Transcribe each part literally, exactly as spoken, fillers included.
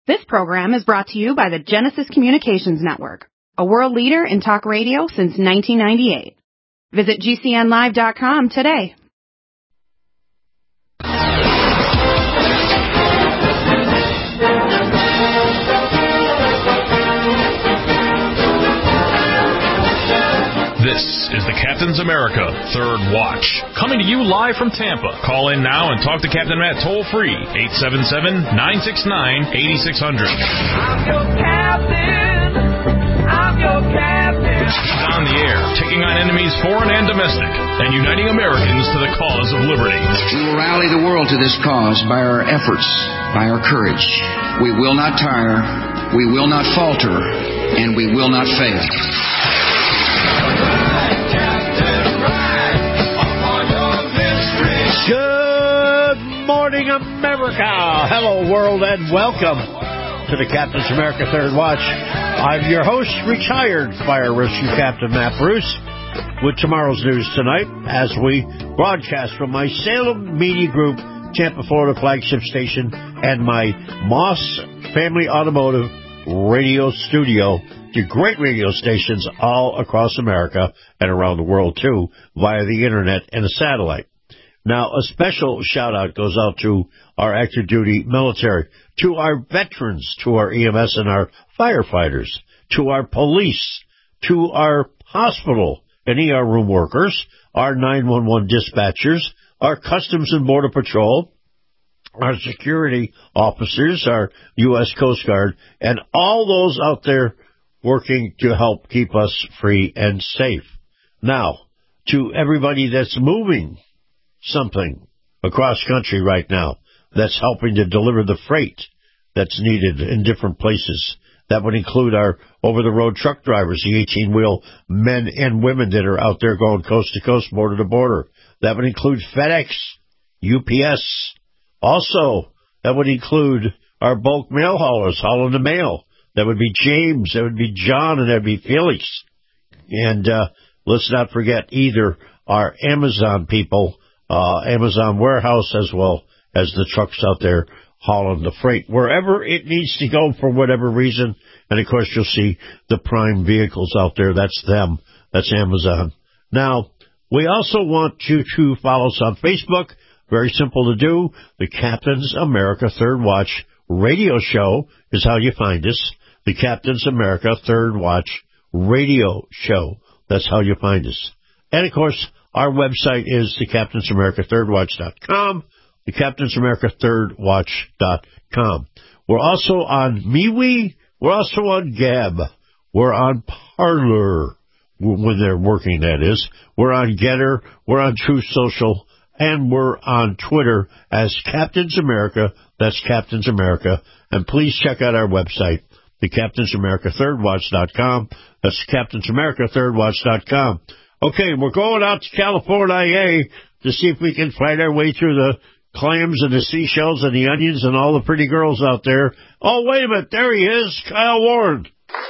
This program is brought to you by the Genesis Communications Network, a world leader in talk radio since nineteen ninety-eight. Visit G C N live dot com today. This is the Captain's America Third Watch, coming to you live from Tampa. Call in now and talk to Captain Matt toll-free, eight seven seven, nine six nine, eight six zero zero. I'm your captain. I'm your captain. He's on the air, taking on enemies foreign and domestic, and uniting Americans to the cause of liberty. We will rally the world to this cause by our efforts, by our courage. We will not tire, we will not falter, and we will not fail. Good morning, America. Hello, world, and welcome to the Captain's America Third Watch. I'm your host, retired Fire Rescue Captain Matt Bruce, with tomorrow's news tonight as we broadcast from my Salem Media Group, Tampa, Florida flagship station, and my Moss Family Automotive radio studio to great radio stations all across America and around the world, too, via the internet and a satellite. Now, a special shout-out goes out to our active duty military, to our veterans, to our E M S and our firefighters, to our police, to our hospital and E R room workers, our nine one one dispatchers, our Customs and Border Patrol, our security officers, our U S Coast Guard, and all those out there working to help keep us free and safe. Now, to everybody that's moving something across country right now that's helping to deliver the freight that's needed in different places. That would include our over-the-road truck drivers, the eighteen-wheel men and women that are out there going coast to coast, border to border. That would include FedEx, U P S. Also, that would include our bulk mail haulers hauling the mail. That would be James, that would be John, and that would be Felix. And uh, let's not forget either our Amazon people, uh, Amazon warehouse, as well as the trucks out there hauling the freight wherever it needs to go for whatever reason. And, of course, you'll see the prime vehicles out there. That's them. That's Amazon. Now, we also want you to follow us on Facebook. Very simple to do. The Captain's America Third Watch radio show is how you find us. The Captain's America Third Watch radio show. That's how you find us. And, of course, our website is the captains america third watch dot com, the captains america third watch dot com. We're also on MeWe. We're also on Gab. We're on Parler, when they're working, that is. We're on Getter. We're on Truth Social. And we're on Twitter as Captains America. That's Captains America. And please check out our website, the captains america third watch dot com. That's captains america third watch dot com. Okay, we're going out to California to see if we can find our way through the clams and the seashells and the onions and all the pretty girls out there. Oh, wait a minute. There he is, Kyle Warren.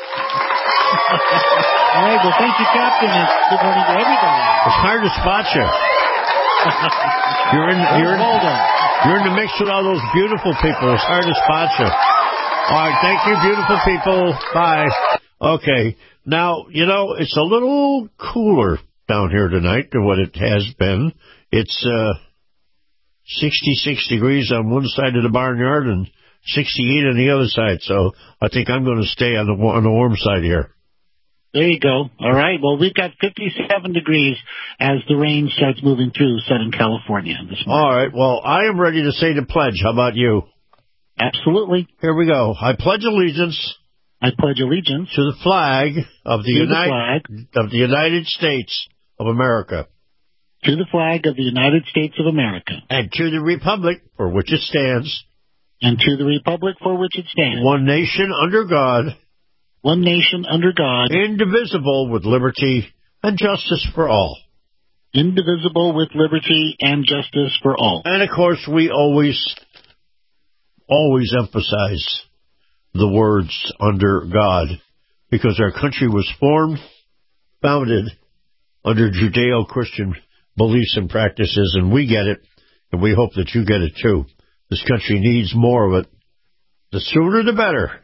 All right, well, thank you, Captain, and good morning to everybody. It's hard to spot you. You're in, you're, in, you're in the mix with all those beautiful people. It's hard to spot you. All right, thank you, beautiful people. Bye. Okay, now, you know, it's a little cooler down here tonight than what it has been. It's uh, sixty-six degrees on one side of the barnyard and sixty-eight on the other side, so I think I'm going to stay on the, on the warm side here. There you go. All right. Well, we've got fifty-seven degrees as the rain starts moving through Southern California this morning. All right. Well, I am ready to say the pledge. How about you? Absolutely. Here we go. I pledge allegiance. I pledge allegiance to the flag of the, to United, the flag of the United States of America. To the flag of the United States of America. And to the republic for which it stands. And to the republic for which it stands. One nation under God. One nation under God. Indivisible with liberty and justice for all. Indivisible with liberty and justice for all. And, of course, we always, always emphasize the words under God, because our country was formed, founded under Judeo-Christian beliefs and practices, and we get it, and we hope that you get it too. This country needs more of it. The sooner the better.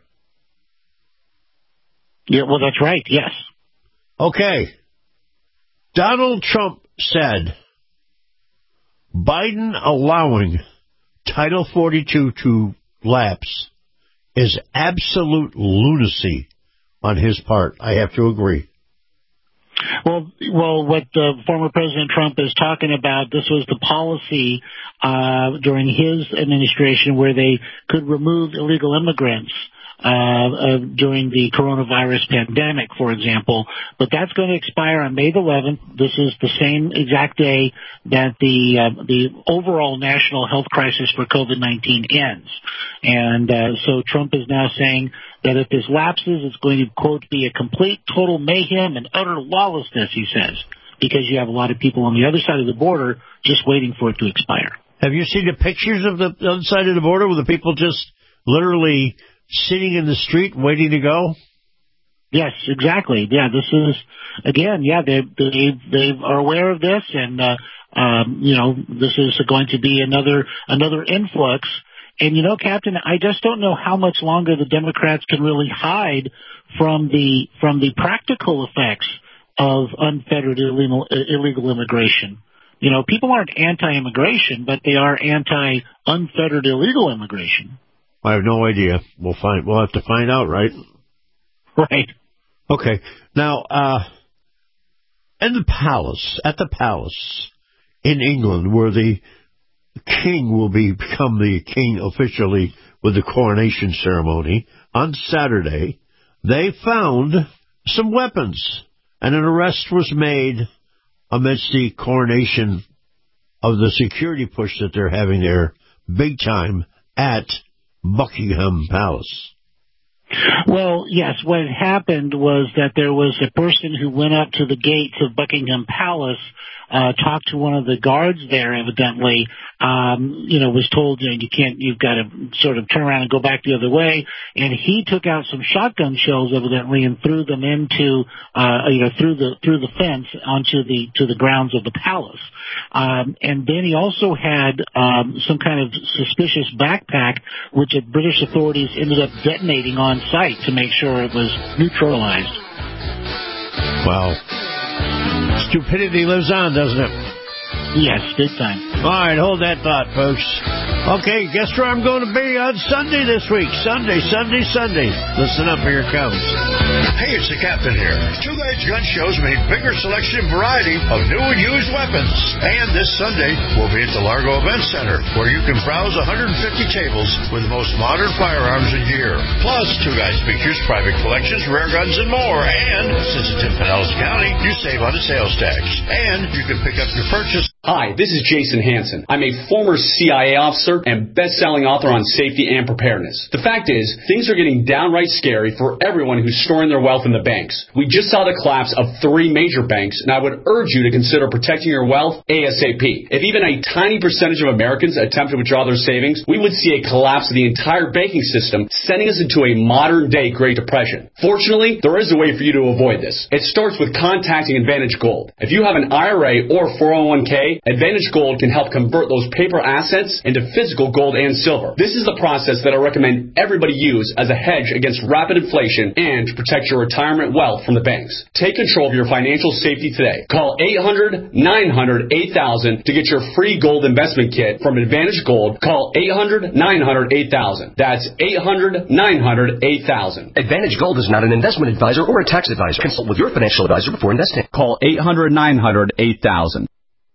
Yeah, well, that's right, yes. Okay. Donald Trump said Biden allowing Title forty-two to lapse is absolute lunacy on his part. I have to agree. Well, well, what uh, former President Trump is talking about, this was the policy uh, during his administration where they could remove illegal immigrants uh, uh, during the coronavirus pandemic, for example. But that's going to expire on May the eleventh. This is the same exact day that the uh, the overall national health crisis for COVID nineteen ends. And uh, so Trump is now saying that if this lapses, it's going to, quote, be a complete, total mayhem and utter lawlessness, he says, because you have a lot of people on the other side of the border just waiting for it to expire. Have you seen the pictures of the other side of the border with the people just literally sitting in the street waiting to go? Yes, exactly. Yeah, this is, again, yeah, they they they are aware of this, and, uh, um, you know, this is going to be another another influx. And, you know, Captain, I just don't know how much longer the Democrats can really hide from the from the practical effects of unfettered illegal, illegal immigration. You know, people aren't anti-immigration, but they are anti-unfettered illegal immigration. I have no idea. We'll find. We'll have to find out, right? Right. Okay. Now, uh, in the palace, at the palace in England, where the king will be become the king officially with the coronation ceremony on Saturday, they found some weapons, and an arrest was made amidst the coronation of the security push that they're having there big time at Buckingham Palace. Well, yes, what happened was that there was a person who went up to the gates of Buckingham Palace, uh, talked to one of the guards there, evidently, um, you know, was told, you know, you can't, you've got to sort of turn around and go back the other way. And he took out some shotgun shells, evidently, and threw them into, uh, you know, through the, through the fence onto the, to the grounds of the palace. Um, and then he also had, um, some kind of suspicious backpack, which the British authorities ended up detonating on site to make sure it was neutralized. Wow. Stupidity lives on, doesn't it? Yes, big time. All right, hold that thought, folks. Okay, guess where I'm going to be on Sunday this week? Sunday, Sunday, Sunday. Listen up, here it comes. Hey, it's the Captain here. Two Guys Gun Show's made bigger selection and variety of new and used weapons. And this Sunday, we'll be at the Largo Event Center, where you can browse one hundred fifty tables with the most modern firearms and gear. Plus, Two Guys features private collections, rare guns, and more. And since it's in Pinellas County, you save on the sales tax. And you can pick up your purchase. Hi, this is Jason Hansen. I'm a former C I A officer and best-selling author on safety and preparedness. The fact is, things are getting downright scary for everyone who's storing their wealth in the banks. We just saw the collapse of three major banks, and I would urge you to consider protecting your wealth ASAP. If even a tiny percentage of Americans attempt to withdraw their savings, we would see a collapse of the entire banking system, sending us into a modern-day Great Depression. Fortunately, there is a way for you to avoid this. It starts with contacting Advantage Gold. If you have an I R A or four oh one k, Advantage Gold can help convert those paper assets into physical gold and silver. This is the process that I recommend everybody use as a hedge against rapid inflation and to protect your retirement wealth from the banks. Take control of your financial safety today. Call eight hundred, nine hundred, eight thousand to get your free gold investment kit from Advantage Gold. Call eight hundred, nine hundred, eight thousand. That's eight hundred, nine hundred, eight thousand. Advantage Gold is not an investment advisor or a tax advisor. Consult with your financial advisor before investing. Call eight hundred, nine hundred, eight thousand.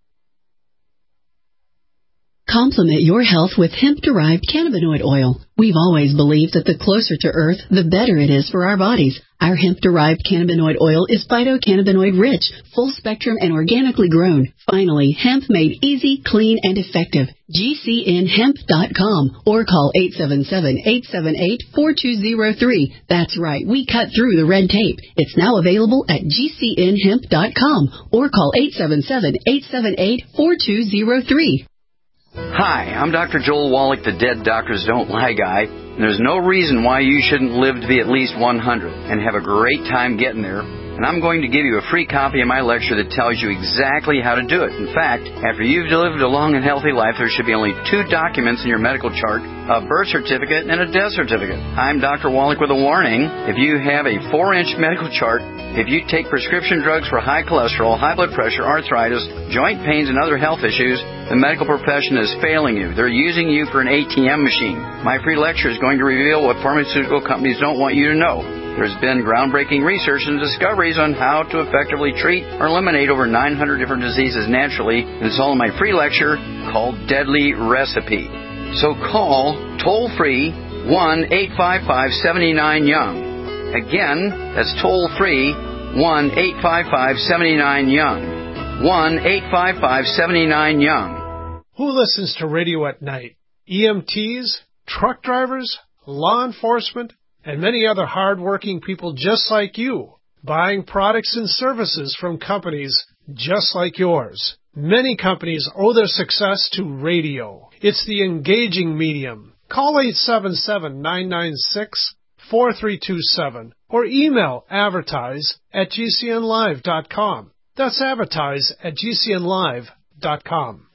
Complement your health with hemp-derived cannabinoid oil. We've always believed that the closer to Earth, the better it is for our bodies. Our hemp-derived cannabinoid oil is phytocannabinoid-rich, full-spectrum, and organically grown. Finally, hemp made easy, clean, and effective. G C N hemp dot com or call eight seven seven, eight seven eight, four two zero three. That's right, we cut through the red tape. It's now available at G C N hemp dot com or call eight seven seven, eight seven eight, four two zero three. Hi, I'm Doctor Joel Wallach, the Dead Doctors Don't Lie guy. And there's no reason why you shouldn't live to be at least one hundred and have a great time getting there and I'm going to give you a free copy of my lecture that tells you exactly how to do it. In fact, after you've lived a long and healthy life, there should be only two documents in your medical chart, a birth certificate and a death certificate. I'm Doctor Wallach with a warning. If you have a four-inch medical chart, if you take prescription drugs for high cholesterol, high blood pressure, arthritis, joint pains, and other health issues, the medical profession is failing you. They're using you for an A T M machine. My free lecture is going to reveal what pharmaceutical companies don't want you to know. There's been groundbreaking research and discoveries on how to effectively treat or eliminate over nine hundred different diseases naturally, and it's all in my free lecture called Deadly Recipe. So call toll-free one eight five five, seven nine, young. Again, that's toll-free one eight five five, seven nine, young. one eight five five, seven nine, young. Who listens to radio at night? E M Ts, truck drivers, law enforcement, and many other hard-working people just like you, buying products and services from companies just like yours. Many companies owe their success to radio. It's the engaging medium. Call eight seven seven, nine nine six, four three two seven or email advertise at g c n live dot com. That's advertise at g c n live dot com.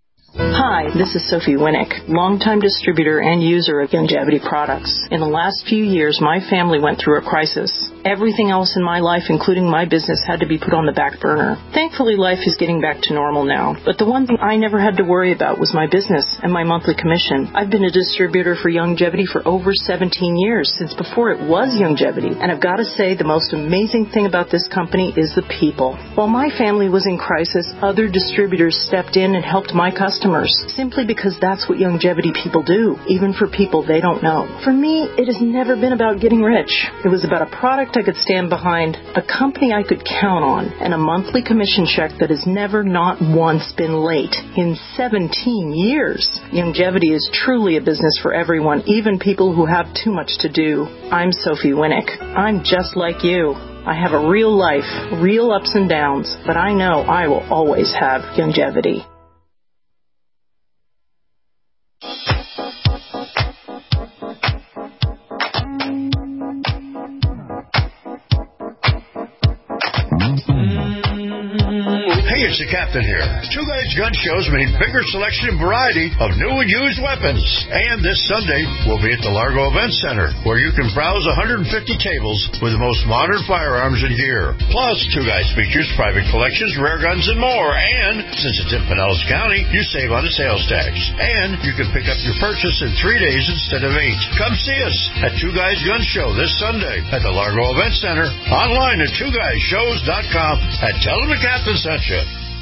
Hi, this is Sophie Winnick, longtime distributor and user of Youngevity products. In the last few years, my family went through a crisis. Everything else in my life, including my business, had to be put on the back burner. Thankfully, life is getting back to normal now. But the one thing I never had to worry about was my business and my monthly commission. I've been a distributor for Youngevity for over seventeen years, since before it was Youngevity. And I've got to say, the most amazing thing about this company is the people. While my family was in crisis, other distributors stepped in and helped my customers, simply because that's what Youngevity people do, even for people they don't know. For me, it has never been about getting rich. It was about a product I could stand behind, a company I could count on, and a monthly commission check that has never not once been late in seventeen years. Youngevity is truly a business for everyone, even people who have too much to do. I'm Sophie Winnick. I'm just like you. I have a real life, real ups and downs, but I know I will always have Youngevity. Hey, it's the Captain here. Two Guys Gun Show's made bigger selection and variety of new and used weapons. And this Sunday, we'll be at the Largo Event Center, where you can browse one hundred fifty tables with the most modern firearms and gear. Plus, Two Guys features private collections, rare guns, and more. And since it's in Pinellas County, you save on the sales tax. And you can pick up your purchase in three days instead of eight. Come see us at Two Guys Gun Show this Sunday at the Largo Event Center. Online at two guys shows dot com and tell them the Captain sent you.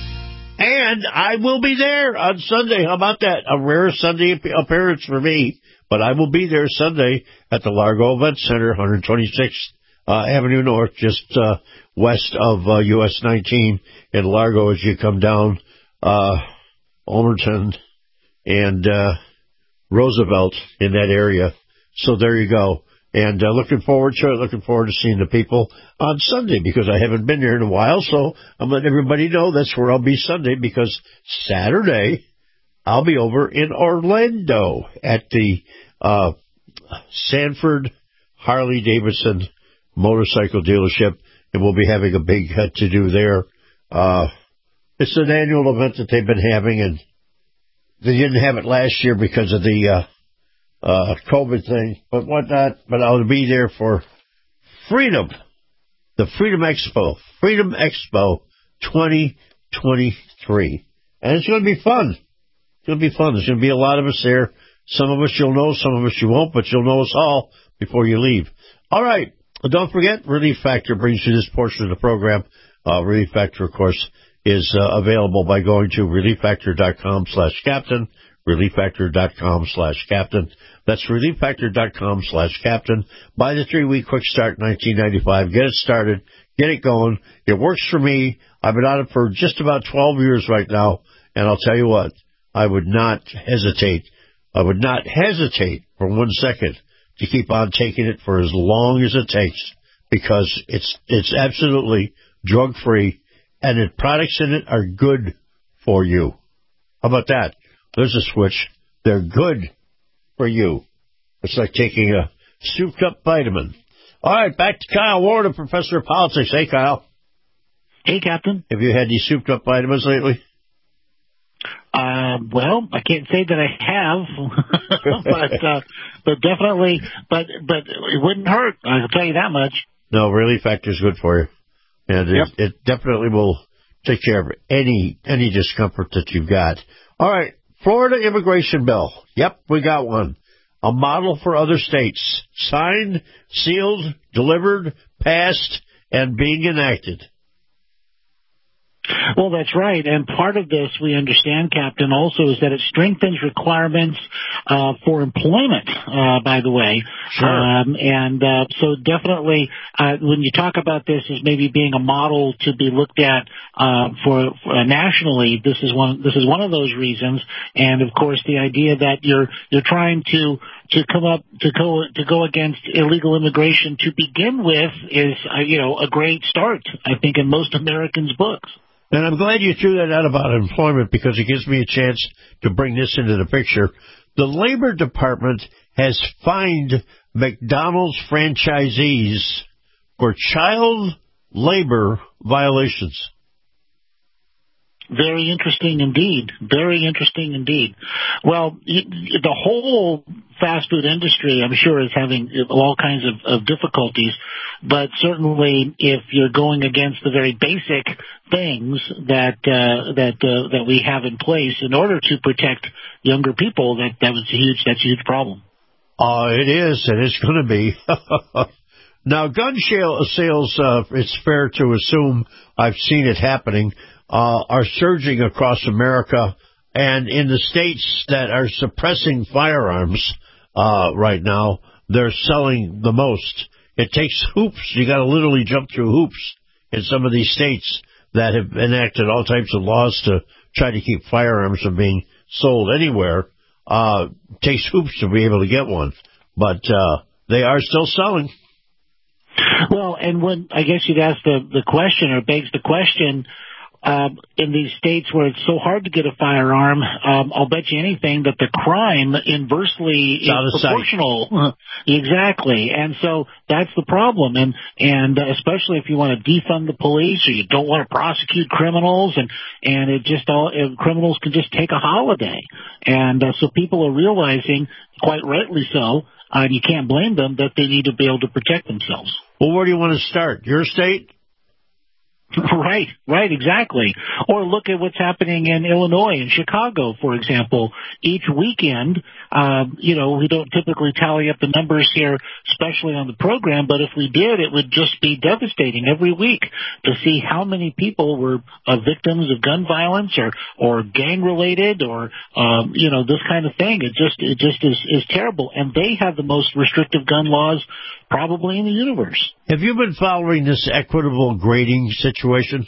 And I will be there on Sunday. How about that? A rare Sunday appearance for me. But I will be there Sunday at the Largo Event Center, one twenty-sixth uh, Avenue North, just uh, west of uh, U S nineteen in Largo as you come down uh, Ulmerton and uh, Roosevelt in that area. So there you go. And uh, looking forward to it, looking forward to seeing the people on Sunday because I haven't been there in a while. So I'm letting everybody know that's where I'll be Sunday because Saturday I'll be over in Orlando at the uh, Sanford Harley-Davidson motorcycle dealership, and we'll be having a big to-do there. Uh, it's an annual event that they've been having, and they didn't have it last year because of the uh, Uh, COVID thing, but whatnot, but I'll be there for Freedom, the Freedom Expo, Freedom Expo twenty twenty-three. And it's going to be fun. It's going to be fun. There's going to be a lot of us there. Some of us you'll know, some of us you won't, but you'll know us all before you leave. All right. Well, don't forget, Relief Factor brings you this portion of the program. Uh, Relief Factor, of course, is uh, available by going to relief factor dot com slash captain, relief factor dot com slash captain. That's relief factor dot com slash captain. Buy the three-week quick start nineteen ninety-five. Get it started. Get it going. It works for me. I've been on it for just about twelve years right now. And I'll tell you what, I would not hesitate. I would not hesitate for one second to keep on taking it for as long as it takes because it's it's absolutely drug-free and the products in it are good for you. How about that? There's a switch. They're good for you. It's like taking a souped-up vitamin. All right, back to Kyle Ward, a professor of politics. Hey, Kyle. Hey, Captain. Have you had any souped-up vitamins lately? Uh, well, I can't say that I have, but uh, but definitely, but but it wouldn't hurt. I can tell you that much. No, Relief Factor is good for you, and Yep. it, it definitely will take care of any any discomfort that you've got. All right, Florida immigration bill. Yep, we got one. A model for other states. Signed, sealed, delivered, passed, and being enacted. Well, that's right. And part of this, we understand, Captain, also is that it strengthens requirements uh, for employment, uh, by the way. Sure. Um, and uh, so definitely uh, when you talk about this as maybe being a model to be looked at uh, for, for uh, nationally, this is one this is one of those reasons. And, of course, the idea that you're you're trying to to come up to go to go against illegal immigration to begin with is, uh, you know, a great start, I think, in most Americans' books. And I'm glad you threw that out about employment because it gives me a chance to bring this into the picture. The Labor Department has fined McDonald's franchisees for child labor violations. Very interesting indeed. Very interesting indeed. Well, the whole fast food industry, I'm sure, is having all kinds of, of difficulties. But certainly, if you're going against the very basic things that uh, that uh, that we have in place in order to protect younger people, that that was a huge that's a huge problem. Uh, it is, and it's going to be. Now, gun sales, uh, it's fair to assume, I've seen it happening, uh, are surging across America, and in the states that are suppressing firearms uh, right now, they're selling the most. It takes hoops. You got to literally jump through hoops in some of these states that have enacted all types of laws to try to keep firearms from being sold anywhere. Uh, takes hoops to be able to get one, but uh, they are still selling. Well, and when I guess you'd ask the the question, or begs the question, um, in these states where it's so hard to get a firearm, um, I'll bet you anything that the crime inversely It's out of is proportional. sight. Exactly, and so that's the problem, and and uh, especially if you want to defund the police or you don't want to prosecute criminals, and and it just all uh, criminals can just take a holiday, and uh, so people are realizing, quite rightly so, uh, and you can't blame them, that they need to be able to protect themselves. Well, where do you want to start? Your state? Right, right, exactly. Or look at what's happening in Illinois and Chicago, for example. Each weekend, um, you know, we don't typically tally up the numbers here, especially on the program, but if we did, it would just be devastating every week to see how many people were uh, victims of gun violence or, or gang-related or, um, you know, this kind of thing. It just, it just is, is terrible. And they have the most restrictive gun laws probably in the universe. Have you been following this equitable grading situation?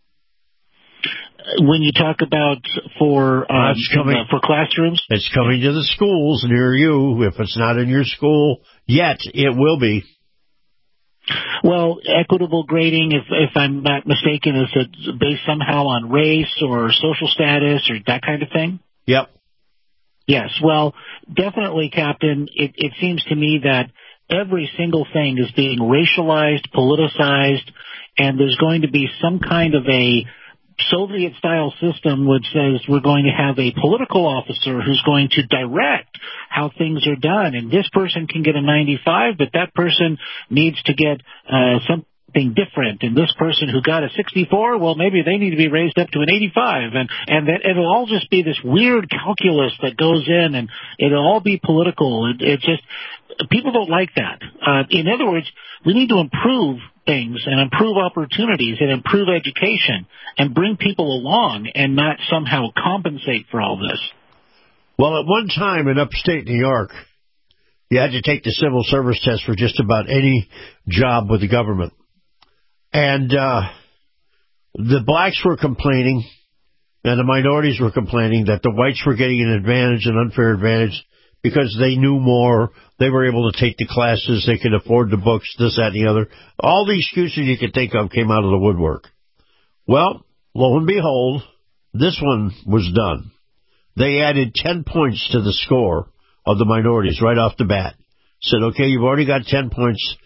When you talk about for um, coming, uh, for classrooms, it's coming to the schools near you. If it's not in your school yet, it will be. Well, equitable grading, if if I'm not mistaken, is it based somehow on race or social status or that kind of thing? Yep. Yes. Well, definitely, Captain. It, it seems to me that every single thing is being racialized, politicized, and there's going to be some kind of a Soviet-style system which says we're going to have a political officer who's going to direct how things are done. And this person can get a ninety-five, but that person needs to get uh, something different. And this person who got a sixty-four, well, maybe they need to be raised up to an eighty-five. And, and that it'll all just be this weird calculus that goes in, and it'll all be political. It, it just... People don't like that. Uh, in other words, we need to improve things and improve opportunities and improve education and bring people along and not somehow compensate for all this. Well, at one time in upstate New York, you had to take the civil service test for just about any job with the government. And uh, the blacks were complaining and the minorities were complaining that the whites were getting an advantage, an unfair advantage, because they knew more, they were able to take the classes, they could afford the books, this, that, and the other. All the excuses you could think of came out of the woodwork. Well, lo and behold, this one was done. They added ten points to the score of the minorities right off the bat. Said, okay, you've already got ten points.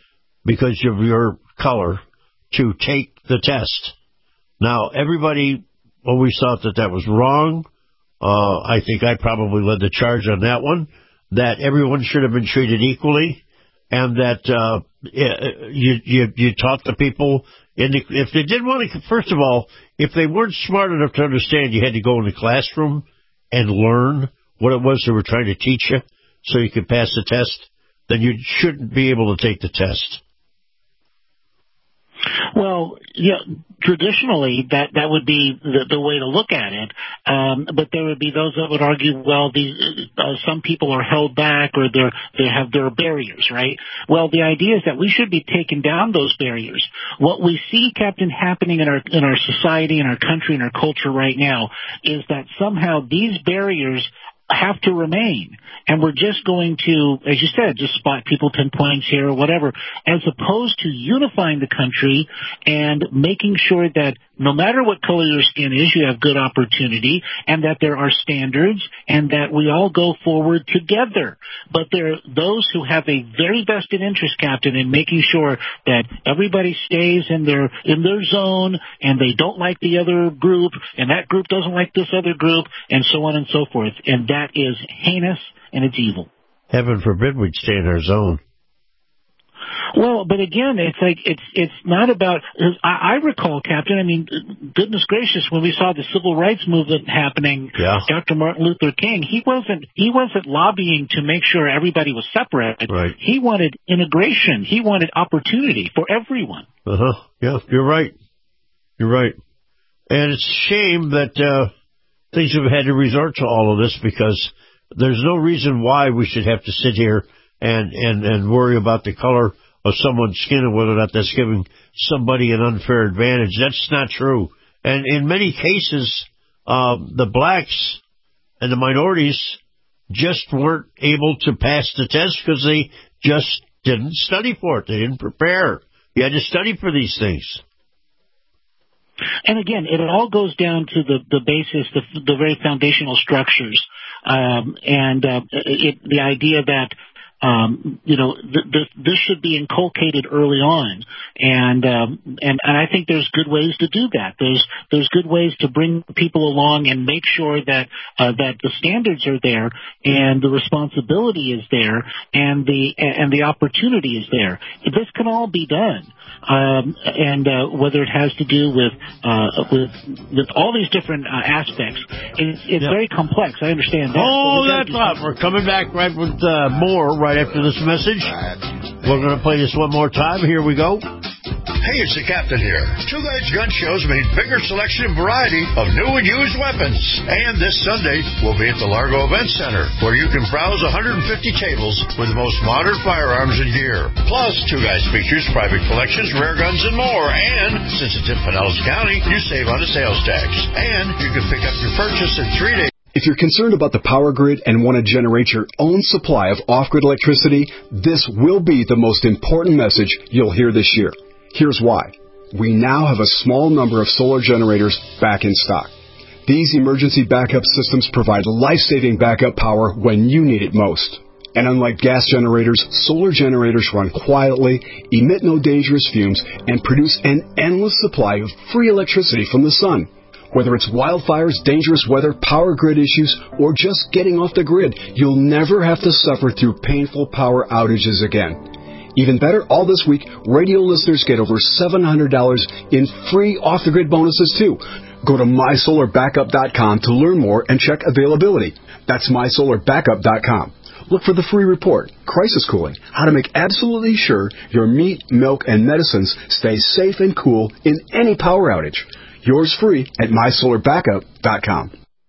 because of your color to take the test. Now, everybody always thought that that was wrong. Uh, I think I probably led the charge on that one, that everyone should have been treated equally, and that uh, you, you, you taught the people, in the, if they didn't want to, first of all, if they weren't smart enough to understand, you had to go in the classroom and learn what it was they were trying to teach you so you could pass the test, then you shouldn't be able to take the test. Well, yeah, traditionally that, that would be the, the way to look at it. Um, but there would be those that would argue, well, these, uh, some people are held back or they're, they have their barriers, right? Well, the idea is that we should be taking down those barriers. What we see, Captain, happening in our, in our society, in our country, in our culture right now is that somehow these barriers have to remain. And we're just going to, as you said, just spot people, pinpoints here or whatever, as opposed to unifying the country and making sure that no matter what color your skin is, you have good opportunity and that there are standards and that we all go forward together. But there are those who have a very vested interest, Captain, in making sure that everybody stays in their, in their zone and they don't like the other group and that group doesn't like this other group and so on and so forth. And that is heinous and it's evil. Heaven forbid we'd stay in our zone. Well, but again, it's like it's it's not about. I, I recall, Captain. I mean, goodness gracious, when we saw the civil rights movement happening yeah. after Martin Luther King, he wasn't he wasn't lobbying to make sure everybody was separate. Right. He wanted integration. He wanted opportunity for everyone. Uh huh. Yeah, you're right. You're right. And it's a shame that uh, things have had to resort to all of this because there's no reason why we should have to sit here and, and, and worry about the color of someone's skin and whether or not that's giving somebody an unfair advantage. That's not true. And in many cases, um, the blacks and the minorities just weren't able to pass the test because they just didn't study for it. They didn't prepare. You had to study for these things. And again, it all goes down to the, the basis, the, the very foundational structures, um, and uh, it, the idea that Um, you know, th- th- this should be inculcated early on, and um, and and I think there's good ways to do that. There's there's good ways to bring people along and make sure that uh, that the standards are there and the responsibility is there and the and the opportunity is there. This can all be done, um, and uh, whether it has to do with uh, with with all these different uh, aspects, it's, it's yep. very complex. I understand that. Oh, that's up. We're coming back right with uh, more right after this message. We're going to play this one more time. Here we go. Hey, it's the Captain here. Two Guys Gun Show's made bigger selection and variety of new and used weapons. And this Sunday, we'll be at the Largo Event Center, where you can browse one hundred fifty tables with the most modern firearms and gear. Plus, Two Guys features private collections, rare guns, and more. And since it's in Pinellas County, you save on the sales tax. And you can pick up your purchase in three days. If you're concerned about the power grid and want to generate your own supply of off-grid electricity, this will be the most important message you'll hear this year. Here's why. We now have a small number of solar generators back in stock. These emergency backup systems provide life-saving backup power when you need it most. And unlike gas generators, solar generators run quietly, emit no dangerous fumes, and produce an endless supply of free electricity from the sun. Whether it's wildfires, dangerous weather, power grid issues, or just getting off the grid, you'll never have to suffer through painful power outages again. Even better, all this week, radio listeners get over seven hundred dollars in free off-the-grid bonuses, too. Go to my solar backup dot com to learn more and check availability. That's my solar backup dot com. Look for the free report, Crisis Cooling, how to make absolutely sure your meat, milk, and medicines stay safe and cool in any power outage. Yours free at my solar backup dot com.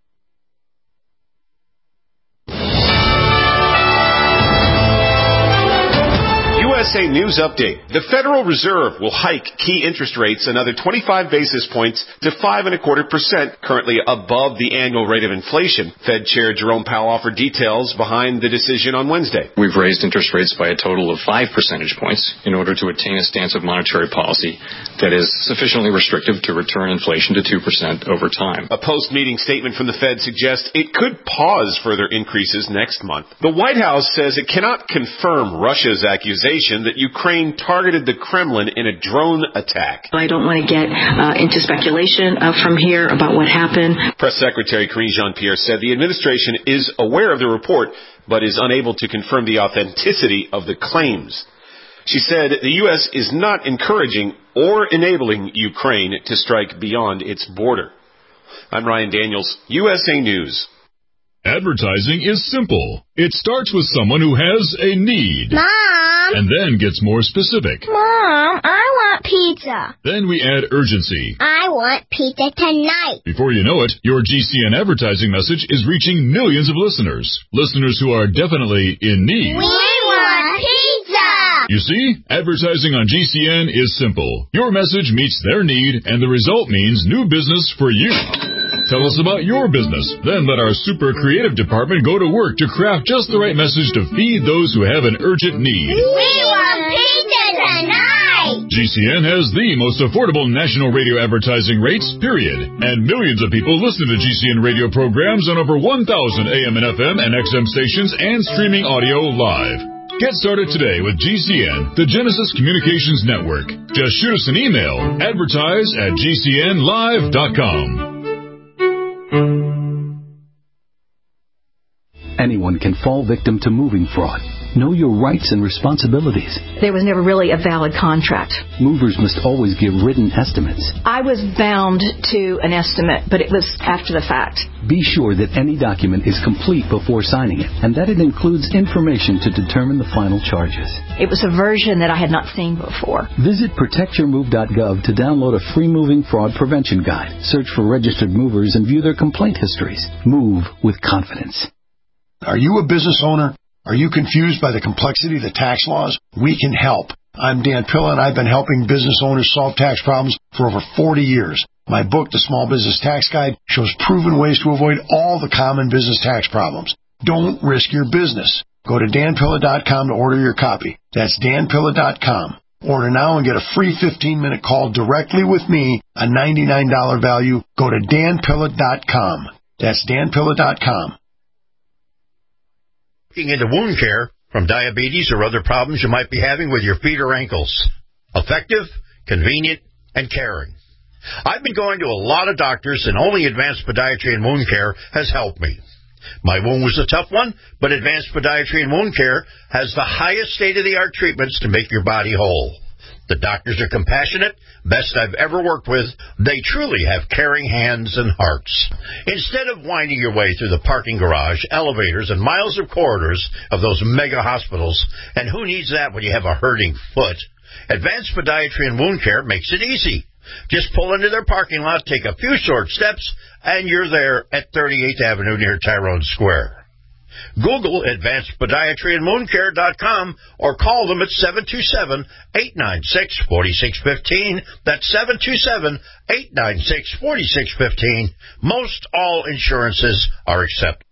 U S A News Update. The Federal Reserve will hike key interest rates another twenty-five basis points to five and a quarter percent, currently above the annual rate of inflation. Fed Chair Jerome Powell offered details behind the decision on Wednesday. We've raised interest rates by a total of five percentage points in order to attain a stance of monetary policy that is sufficiently restrictive to return inflation to two percent over time. A post-meeting statement from the Fed suggests it could pause further increases next month. The White House says it cannot confirm Russia's accusation speculation that Ukraine targeted the Kremlin in a drone attack. I don't want to get uh, into speculation uh, from here about what happened. Press Secretary Karine Jean-Pierre said the administration is aware of the report, but is unable to confirm the authenticity of the claims. She said the U S is not encouraging or enabling Ukraine to strike beyond its border. I'm Ryan Daniels, U S A News. Advertising is simple. It starts with someone who has a need. Mom! And then gets more specific. Mom, I want pizza. Then we add urgency. I want pizza tonight. Before you know it, your G C N advertising message is reaching millions of listeners. Listeners who are definitely in need. We want pizza! You see, advertising on G C N is simple. Your message meets their need, and the result means new business for you. Tell us about your business. Then let our super creative department go to work to craft just the right message to feed those who have an urgent need. We want pizza tonight! G C N has the most affordable national radio advertising rates, period. And millions of people listen to G C N radio programs on over one thousand A M and F M and X M stations and streaming audio live. Get started today with G C N, the Genesis Communications Network. Just shoot us an email, advertise at G C N live dot com. Anyone can fall victim to moving fraud. Know your rights and responsibilities. There was never really a valid contract. Movers must always give written estimates. I was bound to an estimate, but it was after the fact. Be sure that any document is complete before signing it, and that it includes information to determine the final charges. It was a version that I had not seen before. Visit protect your move dot gov to download a free moving fraud prevention guide. Search for registered movers and view their complaint histories. Move with confidence. Are you a business owner? Are you confused by the complexity of the tax laws? We can help. I'm Dan Pilla, and I've been helping business owners solve tax problems for over forty years. My book, The Small Business Tax Guide, shows proven ways to avoid all the common business tax problems. Don't risk your business. Go to dan pilla dot com to order your copy. That's dan pilla dot com. Order now and get a free fifteen-minute call directly with me, a ninety-nine dollars value. Go to dan pilla dot com. That's dan pilla dot com. Looking into wound care from diabetes or other problems you might be having with your feet or ankles. Effective, convenient, and caring. I've been going to a lot of doctors, and only Advanced Podiatry and Wound Care has helped me. My wound was a tough one, but Advanced Podiatry and Wound Care has the highest state-of-the-art treatments to make your body whole. The doctors are compassionate, best I've ever worked with. They truly have caring hands and hearts. Instead of winding your way through the parking garage, elevators, and miles of corridors of those mega hospitals, and who needs that when you have a hurting foot, Advanced Podiatry and Wound Care makes it easy. Just pull into their parking lot, take a few short steps, and you're there at thirty-eighth Avenue near Tyrone Square. Google Advanced Podiatry and Wound Care dot com or call them at seven two seven, eight nine six, four six one five. That's seven two seven, eight nine six, four six one five. Most all insurances are accepted.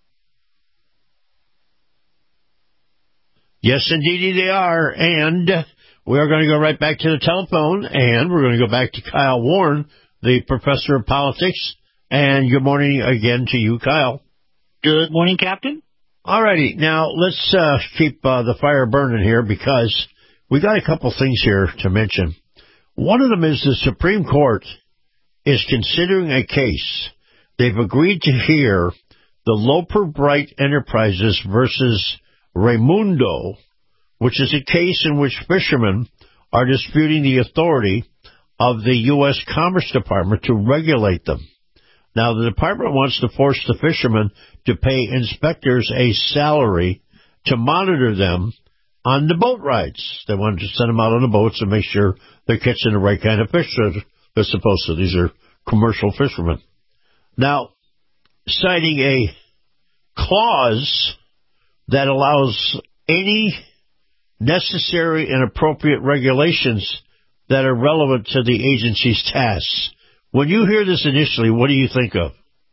Yes, indeed they are. And we are going to go right back to the telephone, and we're going to go back to Kyle Warren, the professor of politics. And good morning again to you, Kyle. Good morning, Captain. All righty. Now, let's uh, keep uh, the fire burning here, because we got a couple things here to mention. One of them is the Supreme Court is considering a case. They've agreed to hear the Loper Bright Enterprises versus Raimundo, which is a case in which fishermen are disputing the authority of the U S Commerce Department to regulate them. Now, the department wants to force the fishermen to pay inspectors a salary to monitor them on the boat rides. They want to send them out on the boats and make sure they're catching the right kind of fish that they're supposed to. These are commercial fishermen. Now, citing a clause that allows any necessary and appropriate regulations that are relevant to the agency's tasks. When you hear this initially, what do you think of?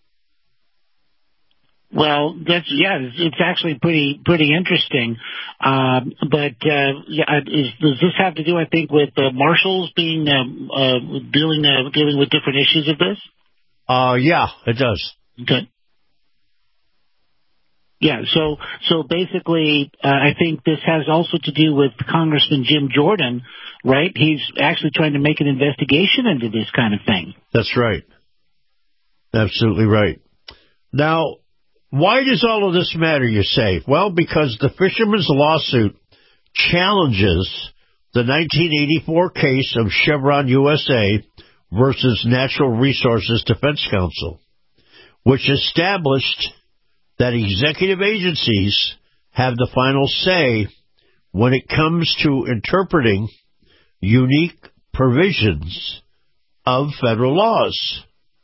Well, that's yeah, it's, it's actually pretty pretty interesting. Um, but uh, yeah, is, does this have to do, I think, with uh, marshals being um, uh, dealing uh, dealing with different issues of this? Uh, yeah, it does. Okay. Yeah, so so basically, uh, I think this has also to do with Congressman Jim Jordan, right? He's actually trying to make an investigation into this kind of thing. That's right. Absolutely right. Now, why does all of this matter, you say? Well, because the fisherman's lawsuit challenges the nineteen eighty-four case of Chevron U S A versus Natural Resources Defense Council, which established that executive agencies have the final say when it comes to interpreting unique provisions of federal laws,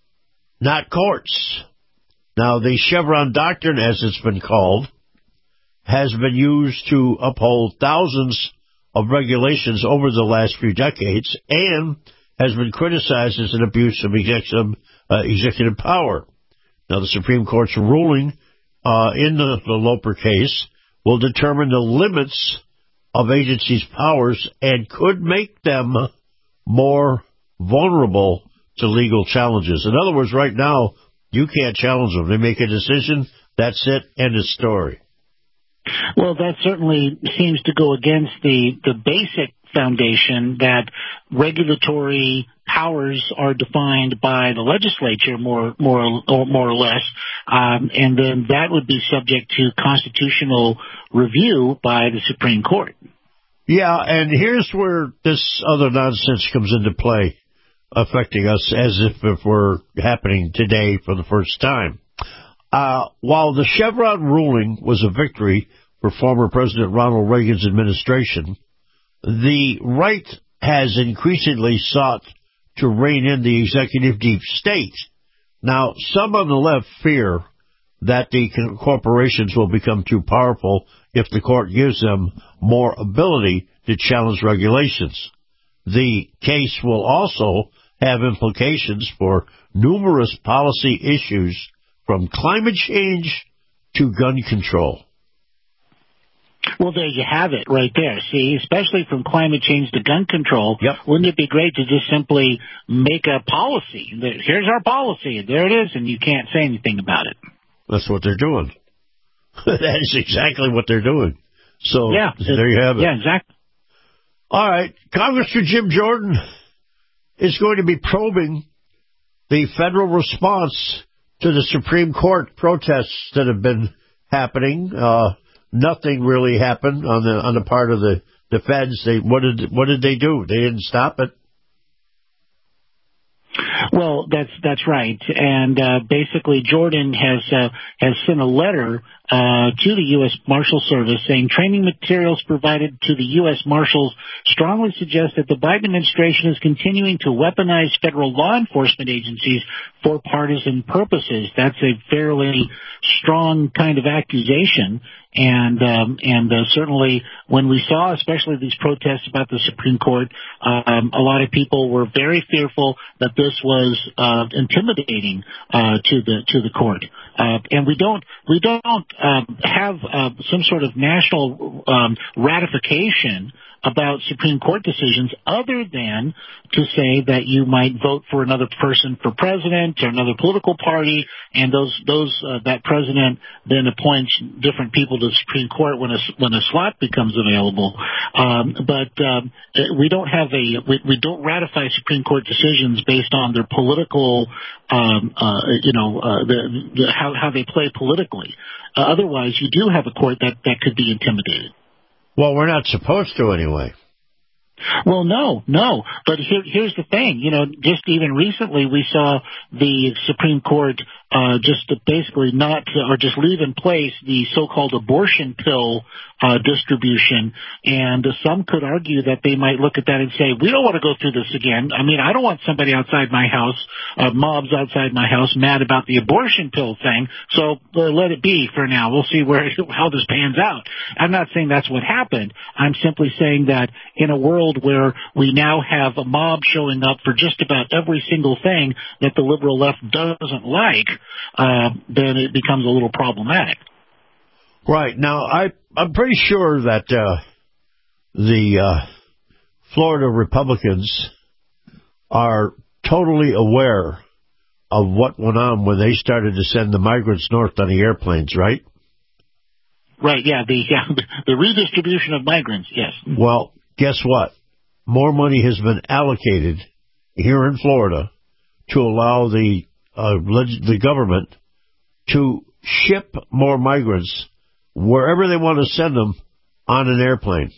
not courts. Now, the Chevron Doctrine, as it's been called, has been used to uphold thousands of regulations over the last few decades and has been criticized as an abuse of executive, uh, executive power. Now, the Supreme Court's ruling Uh, in the, the Loper case will determine the limits of agencies' powers and could make them more vulnerable to legal challenges. In other words, right now, you can't challenge them. They make a decision, that's it, end of story. Well, that certainly seems to go against the, the basic foundation that regulatory powers are defined by the legislature more more or more or less, um, and then that would be subject to constitutional review by the Supreme Court. Yeah, and here's where this other nonsense comes into play, affecting us as if it were happening today for the first time. Uh, while the Chevron ruling was a victory for former President Ronald Reagan's administration, the right has increasingly sought to rein in the executive deep state. Now, some on the left fear that the corporations will become too powerful if the court gives them more ability to challenge regulations. The case will also have implications for numerous policy issues from climate change to gun control. Well, there you have it right there. See, especially from climate change to gun control, yep. Wouldn't it be great to just simply make a policy? Here's our policy. There it is, and you can't say anything about it. That's what they're doing. That is exactly what they're doing. So yeah, there you have it. Yeah, exactly. All right. Congressman Jim Jordan is going to be probing the federal response to the Supreme Court protests that have been happening. Uh, nothing really happened on the on the part of the, the feds. They what did what did they do? They didn't stop it. Well, that's that's right, and uh, basically Jordan has uh, has sent a letter uh, to the U S Marshal Service saying training materials provided to the U S Marshals strongly suggest that the Biden administration is continuing to weaponize federal law enforcement agencies for partisan purposes. That's a fairly strong kind of accusation. And um, and uh, certainly when we saw, especially these protests about the Supreme Court, um, a lot of people were very fearful that this was uh, intimidating uh, to the to the court. Uh, and we don't we don't um, have uh, some sort of national um, ratification about Supreme Court decisions other than to say that you might vote for another person for president or another political party, and those those uh, that president then appoints different people to the Supreme Court when a when a slot becomes available. Um, but um, we don't have a we, we don't ratify Supreme Court decisions based on their political um, uh, you know uh, the, the how how they play politically. Uh, otherwise, you do have a court that that could be intimidated. Well, we're not supposed to anyway. Well, no, no. But here, here's the thing. You know, just even recently we saw the Supreme Court uh, just to basically not or just leave in place the so-called abortion pill uh, distribution. And uh, some could argue that they might look at that and say, we don't want to go through this again. I mean, I don't want somebody outside my house, uh, mobs outside my house, mad about the abortion pill thing. So uh, let it be for now. We'll see where how this pans out. I'm not saying that's what happened. I'm simply saying that in a world where we now have a mob showing up for just about every single thing that the liberal left doesn't like, uh, then it becomes a little problematic. Right. Now, I, I'm pretty sure that uh, the uh, Florida Republicans are totally aware of what went on when they started to send the migrants north on the airplanes, right? Right, yeah, the yeah, the redistribution of migrants, yes. Well, guess what? More money has been allocated here in Florida to allow the uh, leg- the government to ship more migrants wherever they want to send them on an airplane.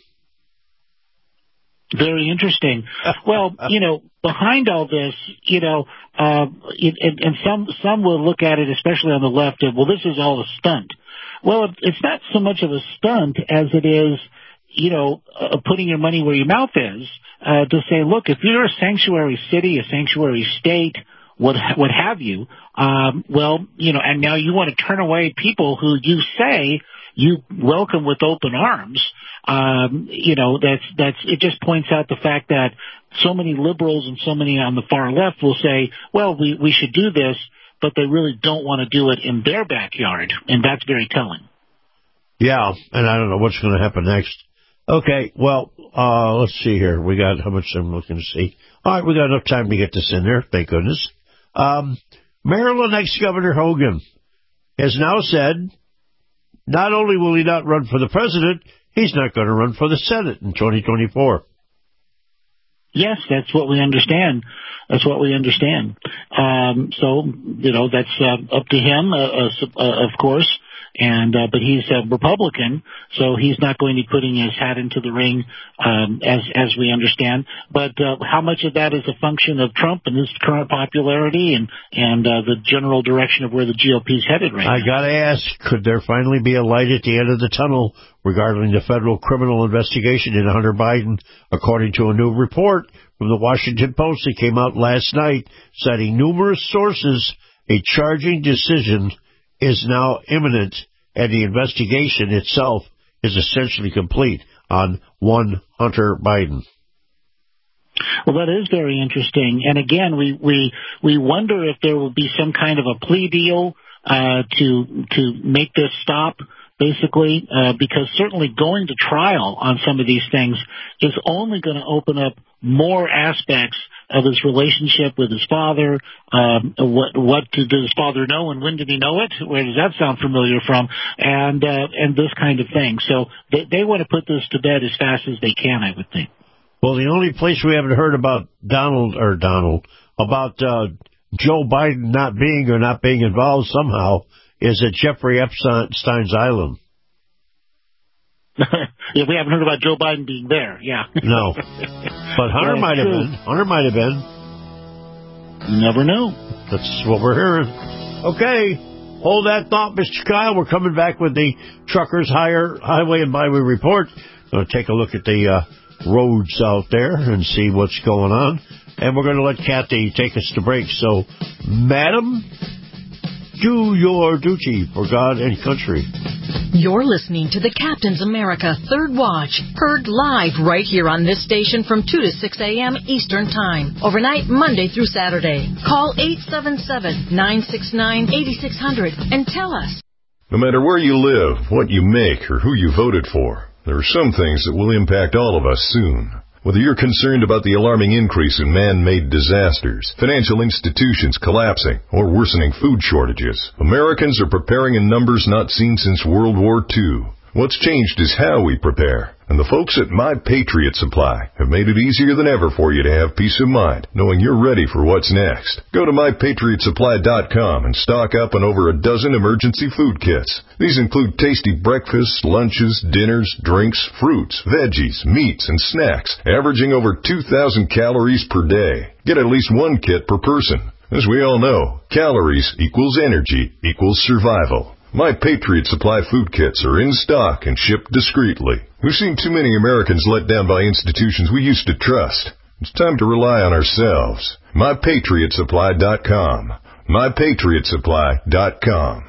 Very interesting. Well, you know, behind all this, you know, uh, it, and, and some some will look at it, especially on the left, of, well, this is all a stunt. Well, it's not so much of a stunt as it is, you know, uh, putting your money where your mouth is, uh, to say, look, if you're a sanctuary city, a sanctuary state, what what have you, um, well, you know, and now you want to turn away people who you say you welcome with open arms, um, you know, that's, that's, it just points out the fact that so many liberals and so many on the far left will say, well, we, we should do this, but they really don't want to do it in their backyard, and that's very telling. Yeah, and I don't know what's going to happen next. Okay, well, uh, let's see here. We got, how much I'm looking to see. All right, we got enough time to get this in there, thank goodness. Um, Maryland ex-Governor Hogan has now said not only will he not run for the president, he's not going to run for the Senate in twenty twenty-four. Yes, that's what we understand. That's what we understand. Um, so, you know, that's uh, up to him, uh, uh, of course. And uh, but he's a Republican, so he's not going to be putting his hat into the ring, um, as as we understand. But uh, how much of that is a function of Trump and his current popularity and and uh, the general direction of where the G O P is headed right I now? I got to ask, could there finally be a light at the end of the tunnel regarding the federal criminal investigation into Hunter Biden? According to a new report from the Washington Post that came out last night, citing numerous sources, a charging decision is now imminent, and the investigation itself is essentially complete on one Hunter Biden. Well, that is very interesting. And again, we, we, we wonder if there will be some kind of a plea deal uh, to to make this stop, basically, uh, because certainly going to trial on some of these things is only going to open up more aspects of his relationship with his father. Um, what what did his father know, and when did he know it? Where does that sound familiar from? And uh, and this kind of thing. So they, they want to put this to bed as fast as they can, I would think. Well, the only place we haven't heard about Donald or Donald about uh, Joe Biden not being or not being involved somehow is at Jeffrey Epstein's island. Yeah, we haven't heard about Joe Biden being there. Yeah. No. But Hunter might have been. Hunter might have been. You never know. That's what we're hearing. Okay. Hold that thought, Mister Kyle. We're coming back with the Truckers Higher Highway and Byway Report. Going to take a look at the uh, roads out there and see what's going on. And we're going to let Kathy take us to break. So, madam, do your duty for God and country. You're listening to the Captain's America Third Watch, heard live right here on this station from two to six a.m. Eastern Time, overnight Monday through Saturday. Call eight seven seven, nine six nine, eight six zero zero and tell us. No matter where you live, what you make, or who you voted for, there are some things that will impact all of us soon. Whether you're concerned about the alarming increase in man-made disasters, financial institutions collapsing, or worsening food shortages, Americans are preparing in numbers not seen since World War Two. What's changed is how we prepare. And the folks at My Patriot Supply have made it easier than ever for you to have peace of mind, knowing you're ready for what's next. Go to my patriot supply dot com and stock up on over a dozen emergency food kits. These include tasty breakfasts, lunches, dinners, drinks, fruits, veggies, meats, and snacks, averaging over two thousand calories per day. Get at least one kit per person. As we all know, calories equals energy equals survival. My Patriot Supply food kits are in stock and shipped discreetly. We've seen too many Americans let down by institutions we used to trust. It's time to rely on ourselves. my patriot supply dot com. my patriot supply dot com.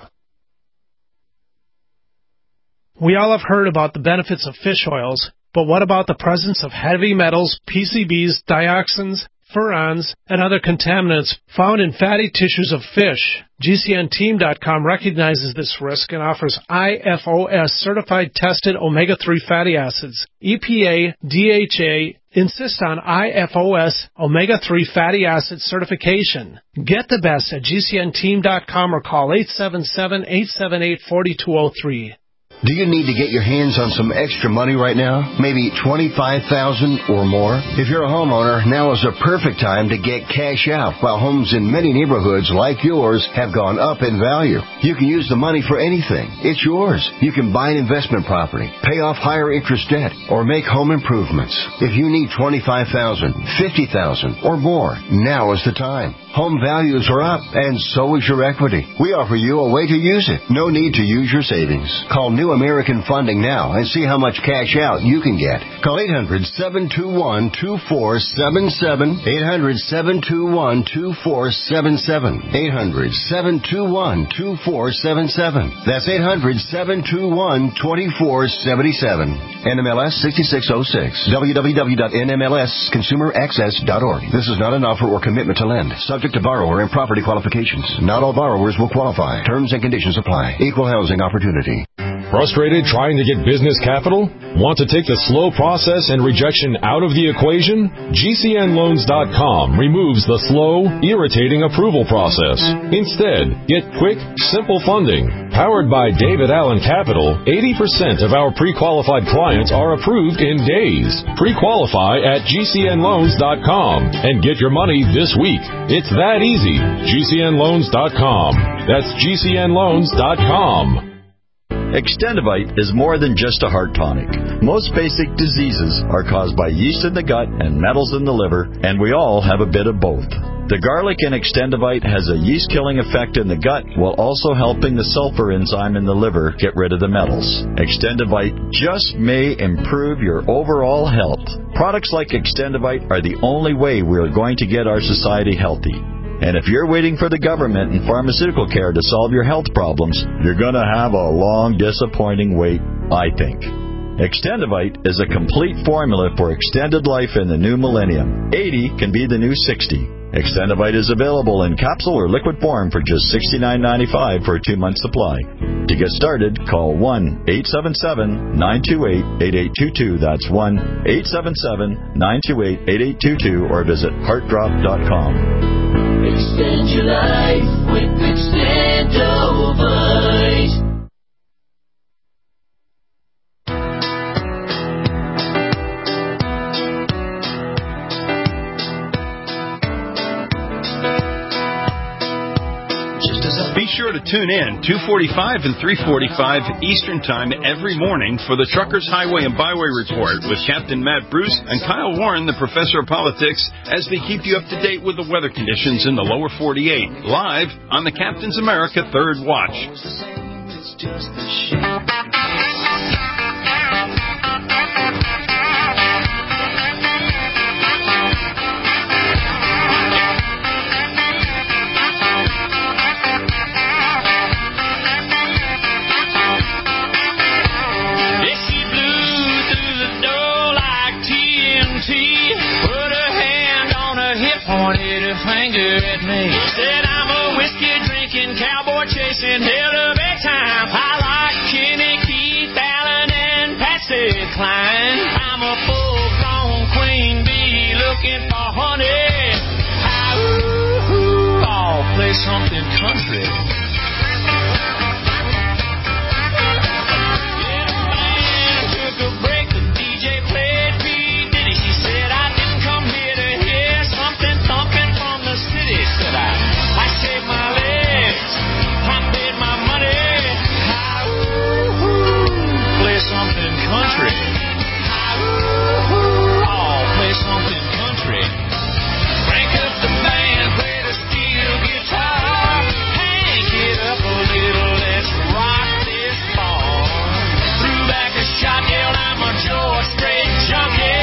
We all have heard about the benefits of fish oils, but what about the presence of heavy metals, P C Bs, dioxins, furans, and other contaminants found in fatty tissues of fish? G C N team dot com recognizes this risk and offers I F O S certified tested omega three fatty acids. E P A, D H A insist on I F O S omega three fatty acid certification. Get the best at G C N team dot com or call eight seven seven, eight seven eight, four two zero three. Do you need to get your hands on some extra money right now? Maybe twenty-five thousand dollars or more? If you're a homeowner, now is the perfect time to get cash out while homes in many neighborhoods like yours have gone up in value. You can use the money for anything. It's yours. You can buy an investment property, pay off higher interest debt, or make home improvements. If you need twenty-five thousand dollars, fifty thousand dollars, or more, now is the time. Home values are up, and so is your equity. We offer you a way to use it. No need to use your savings. Call New American Funding now and see how much cash out you can get. Call eight hundred, seven two one, two four seven seven, eight hundred, seven two one, two four seven seven, eight hundred, seven two one, two four seven seven. That's eight hundred, seven two one, two four seven seven. N M L S sixty-six oh six. w w w dot n m l s consumer access dot org. This is not an offer or commitment to lend. Subject to borrower and property qualifications. Not all borrowers will qualify. Terms and conditions apply. Equal housing opportunity. Frustrated trying to get business capital? Want to take the slow process and rejection out of the equation? G C N loans dot com removes the slow, irritating approval process. Instead, get quick, simple funding. Powered by David Allen Capital, eighty percent of our pre-qualified clients are approved in days. Pre-qualify at G C N loans dot com and get your money this week. It's that easy. G C N loans dot com. That's G C N loans dot com. Extendivite is more than just a heart tonic. Most basic diseases are caused by yeast in the gut and metals in the liver, and we all have a bit of both. The garlic in Extendivite has a yeast-killing effect in the gut while also helping the sulfur enzyme in the liver get rid of the metals. Extendivite just may improve your overall health. Products like Extendivite are the only way we are going to get our society healthy. And if you're waiting for the government and pharmaceutical care to solve your health problems, you're going to have a long, disappointing wait, I think. Extendivite is a complete formula for extended life in the new millennium. eighty can be the new sixty. Extendivite is available in capsule or liquid form for just sixty-nine ninety-five for a two-month supply. To get started, call one eight seven seven, nine two eight, eight eight two two. That's one eight seven seven, nine two eight, eight eight two two or visit heart drop dot com. Extend your life with Extendivite. Be sure to tune in two forty-five and three forty-five Eastern Time every morning for the Truckers Highway and Byway Report with Captain Matt Bruce and Kyle Warren, the Professor of Politics, as they keep you up to date with the weather conditions in the lower forty-eight, live on the Captain's America Third Watch. Pointed a finger at me. Said I'm a whiskey-drinking, cowboy-chasing, hell of a time. I like Kenny, Keith, Allen, and Patsy Cline. I'm a full-grown queen bee looking for honey. Ooh, I'll play something country. Yeah, man, took a break. The D J played P. Diddy. She said I didn't come here to hear something thumping from the city, said I. I shaved my legs, I made my money. Ooh, play something country. Ooh, oh, play something country. Crank up the band, play the steel guitar. Hank it up a little, let's rock this bar. Threw back a shot, yelled I'm a George Strait junkie.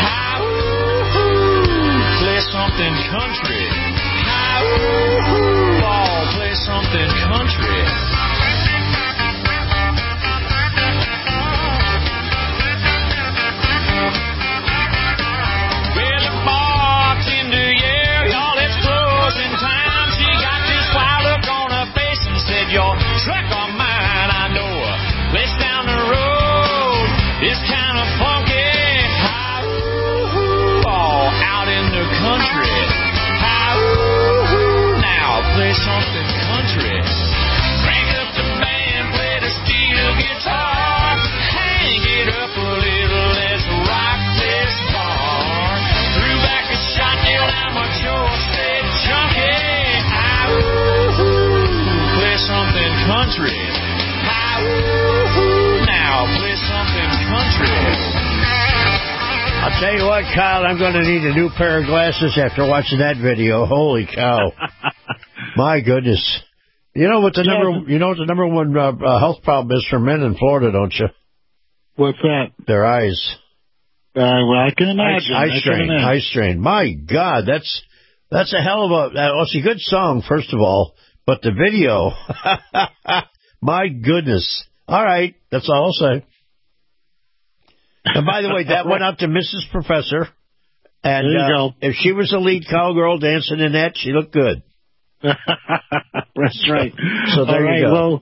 Something country. Ooh, oh, play something country. Well, the bartender, yeah, y'all, it's closing time. She got this wild look on her face and said, your truck or mine, I know a place down the road is kind of funky. Country. Tell you what, Kyle, I'm going to need a new pair of glasses after watching that video. Holy cow! My goodness. You know what the yeah, number? You know what the number one uh, uh, health problem is for men in Florida, don't you? What's that? Their eyes. Uh, well, I can imagine. Eye, eye strain. Imagine. Eye strain. My God, that's that's a hell of a. Well, it's a good song, first of all, but the video. My goodness. All right, that's all I'll say. And by the way, that went out to Missus Professor. And there you uh, go. If she was the lead cowgirl dancing in that, she looked good. That's right. So, so there All right, you go. Well,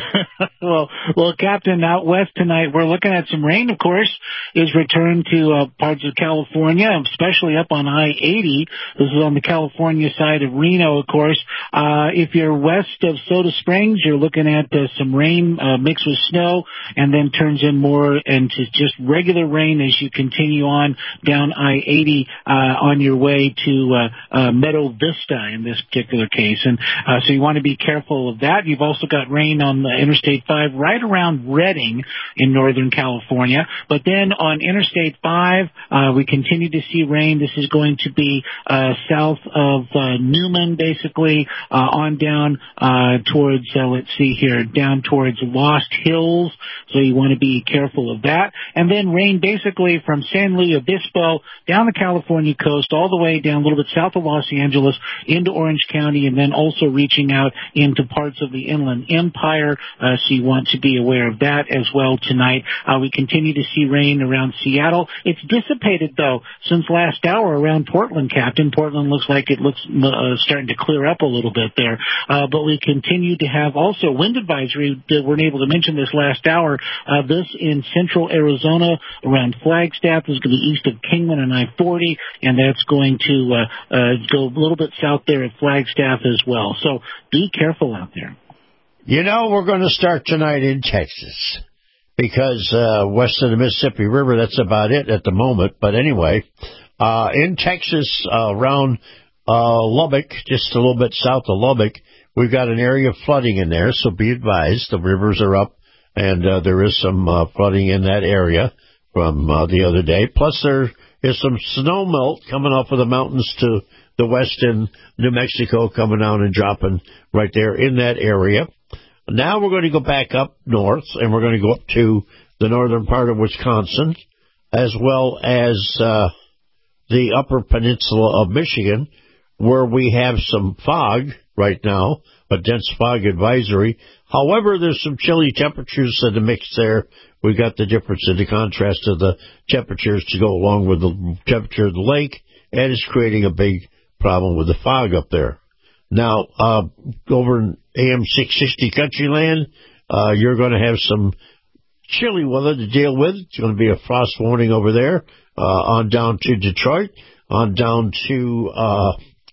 well, well, Captain, out west tonight, we're looking at some rain, of course, is returned to uh, parts of California, especially up on I eighty. This is on the California side of Reno, of course. Uh, if you're west of Soda Springs, you're looking at uh, some rain uh, mixed with snow, and then turns in more into just regular rain as you continue on down I eighty uh, on your way to uh, uh, Meadow Vista in this particular case. And uh, so you want to be careful of that. You've also got rain on Interstate five right around Redding in Northern California. But then on Interstate five, uh, we continue to see rain. This is going to be uh, south of uh, Newman, basically, uh, on down uh, towards, uh, let's see here, down towards Lost Hills. So you want to be careful of that. And then rain basically from San Luis Obispo down the California coast all the way down a little bit south of Los Angeles into Orange County, and then also reaching out into parts of the Inland Empire. Uh, so you want to be aware of that as well tonight. Uh, we continue to see rain around Seattle. It's dissipated, though, since last hour around Portland, Captain. Portland looks like it looks uh, starting to clear up a little bit there. Uh, but we continue to have also wind advisory. We weren't able to mention this last hour. Uh, this in central Arizona around Flagstaff. This is going to be east of Kingman and I forty, and that's going to uh, uh, go a little bit south there at Flagstaff as well. So be careful out there. You know, we're going to start tonight in Texas because uh, west of the Mississippi River, that's about it at the moment. But anyway, uh, in Texas, uh, around uh, Lubbock, just a little bit south of Lubbock, we've got an area of flooding in there, so be advised. The rivers are up, and uh, there is some uh, flooding in that area from uh, the other day. Plus, there is some snow melt coming off of the mountains to the west in New Mexico, coming down and dropping right there in that area. Now we're going to go back up north, and we're going to go up to the northern part of Wisconsin, as well as uh, the upper peninsula of Michigan, where we have some fog right now, a dense fog advisory. However, there's some chilly temperatures in the mix there. We've got the difference in the contrast of the temperatures to go along with the temperature of the lake, and it's creating a big problem with the fog up there. Now, uh, over in A M six sixty Countryland, uh, you're going to have some chilly weather to deal with. It's going to be a frost warning over there, uh, on down to Detroit, on down to, uh,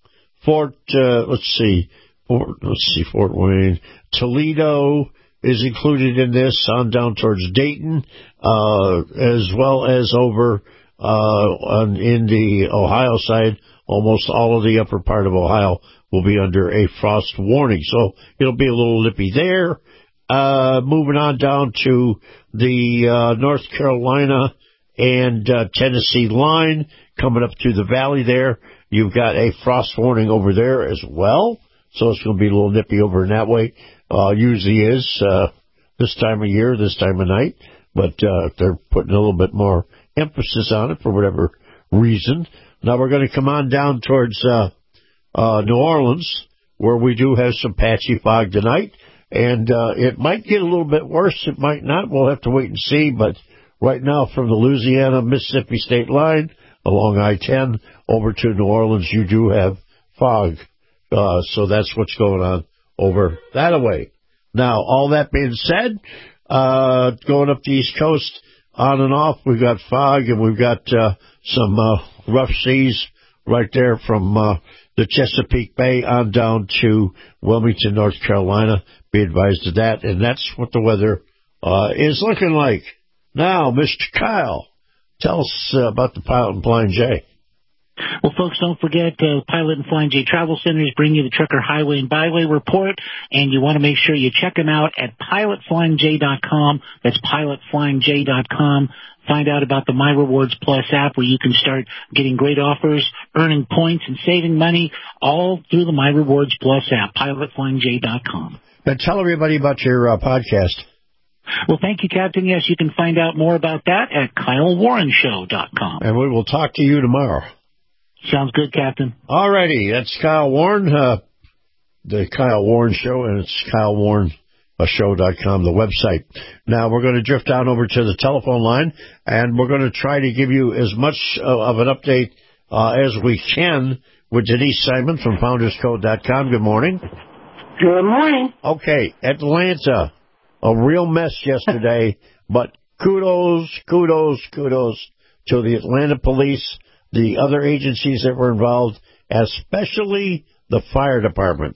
Fort, uh, let's see, Fort, let's see, Fort Wayne, Toledo is included in this, on down towards Dayton, uh, as well as over, uh, on, in the Ohio side, almost all of the upper part of Ohio will be under a frost warning. So it'll be a little nippy there. Uh, moving on down to the uh, North Carolina and uh, Tennessee line, coming up through the valley there, you've got a frost warning over there as well. So it's going to be a little nippy over in that way. Uh, usually is uh, this time of year, this time of night. But uh, they're putting a little bit more emphasis on it for whatever reason. Now we're going to come on down towards uh, uh, New Orleans, where we do have some patchy fog tonight. And uh, it might get a little bit worse. It might not. We'll have to wait and see. But right now, from the Louisiana-Mississippi state line along I ten over to New Orleans, you do have fog. Uh, so that's what's going on over that way. Now, all that being said, uh, going up the East Coast on and off, we've got fog and we've got uh, some uh, rough seas right there from uh, the Chesapeake Bay on down to Wilmington, North Carolina. Be advised of that, and that's what the weather uh, is looking like. Now, Mister Kyle, tell us uh, about the Pilot and Blind J. Well, folks, don't forget, uh, Pilot and Flying J Travel Centers bring you the Trucker Highway and Byway Report, and you want to make sure you check them out at pilot flying j dot com. That's pilot flying j dot com. Find out about the My Rewards Plus app where you can start getting great offers, earning points, and saving money all through the My Rewards Plus app, pilot flying j dot com. Now tell everybody about your uh, podcast. Well, thank you, Captain. Yes, you can find out more about that at kyle warren show dot com. And we will talk to you tomorrow. Sounds good, Captain. All righty. That's Kyle Warren, uh, the Kyle Warren Show, and it's kyle warren show dot com, the website. Now, we're going to drift down over to the telephone line, and we're going to try to give you as much of an update uh, as we can with Denise Simon from founders code dot com. Good morning. Good morning. Okay, Atlanta. A real mess yesterday, but kudos, kudos, kudos to the Atlanta police, the other agencies that were involved, especially the fire department.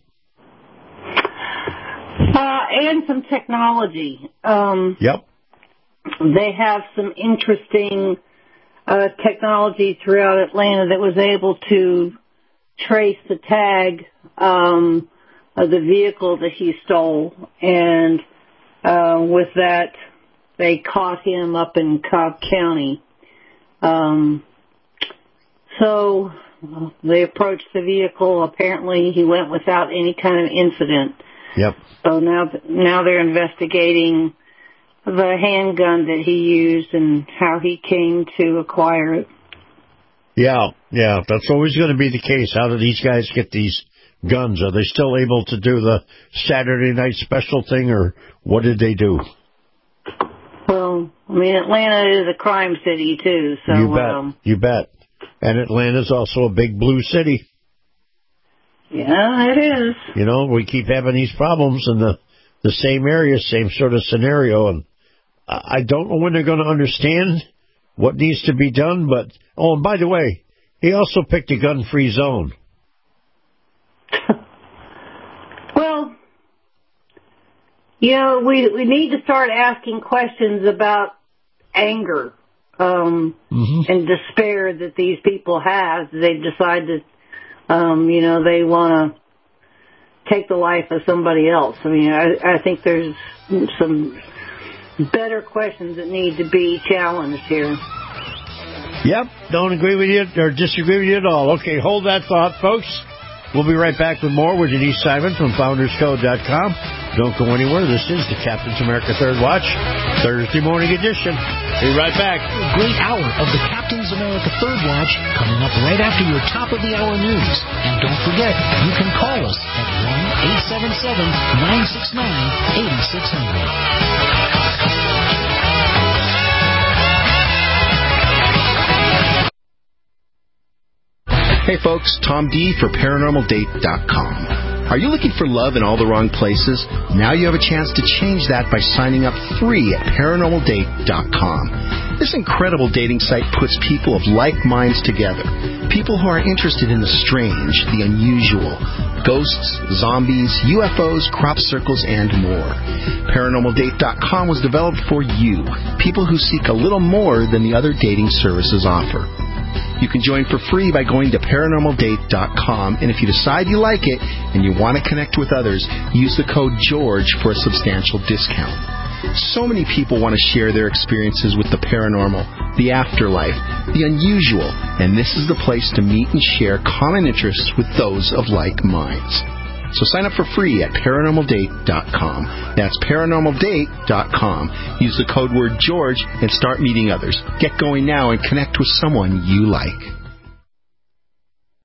Uh, and some technology. Um, yep. They have some interesting uh, technology throughout Atlanta that was able to trace the tag um, of the vehicle that he stole, and uh, with that, they caught him up in Cobb County. Um, so they approached the vehicle. Apparently, he went without any kind of incident. Yep. So now, now they're investigating the handgun that he used and how he came to acquire it. Yeah, yeah, that's always going to be the case. How do these guys get these guns? Are they still able to do the Saturday night special thing, or what did they do? Well, I mean, Atlanta is a crime city, too. So You bet, um, you bet. And Atlanta's also a big blue city. Yeah, it is. You know, we keep having these problems in the, the same area, same sort of scenario, and I don't know when they're going to understand what needs to be done, but, oh, and by the way, he also picked a gun-free zone. Well, you know, we we need to start asking questions about anger um, mm-hmm. and despair that these people have. They've decided, um, you know, they want to take the life of somebody else. I mean, I, I think there's some better questions that need to be challenged here. Yep, don't agree with you or disagree with you at all. Okay, hold that thought, folks. We'll be right back with more with Denise Simon from founders code dot com. Don't go anywhere. This is the Captain's America Third Watch, Thursday morning edition. Be right back. A great hour of the Captain's America Third Watch coming up right after your top of the hour news. And don't forget, you can call us at one eight seven seven, nine six nine, eight six zero zero. Hey folks, Tom D for paranormal date dot com. Are you looking for love in all the wrong places? Now you have a chance to change that by signing up free at paranormal date dot com. This incredible dating site puts people of like minds together. People who are interested in the strange, the unusual, ghosts, zombies, U F Os, crop circles, and more. paranormal date dot com was developed for you, people who seek a little more than the other dating services offer. You can join for free by going to paranormal date dot com, and if you decide you like it and you want to connect with others, use the code GEORGE for a substantial discount. So many people want to share their experiences with the paranormal, the afterlife, the unusual, and this is the place to meet and share common interests with those of like minds. So sign up for free at paranormal date dot com. That's paranormal date dot com. Use the code word George and start meeting others. Get going now and connect with someone you like.